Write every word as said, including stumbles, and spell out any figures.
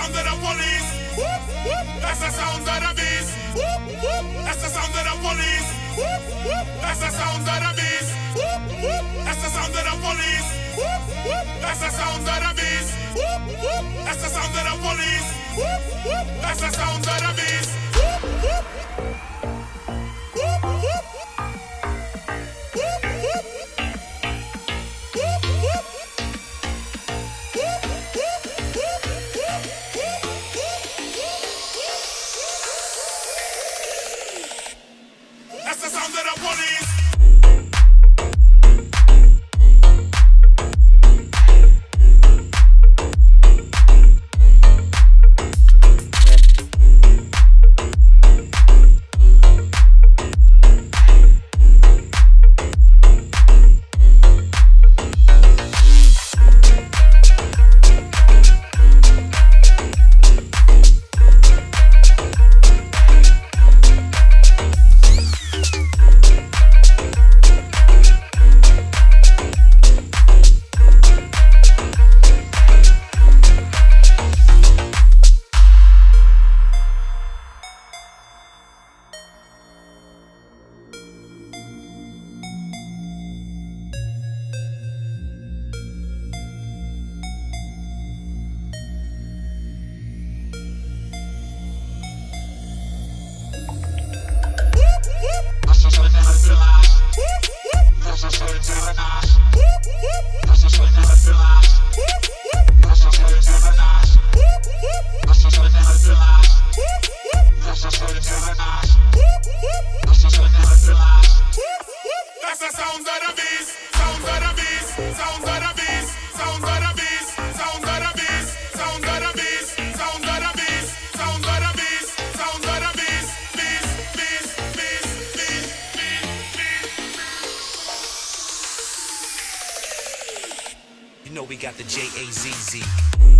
sound of the police. That's the sound of the beast. That's the sound of the police. That's the sound of the beast. That's the sound of the police. That's the sound of the beast. That's the sound of the police. That's the sound of the beast. That's the sound of the police. You know we got the J A Z Z.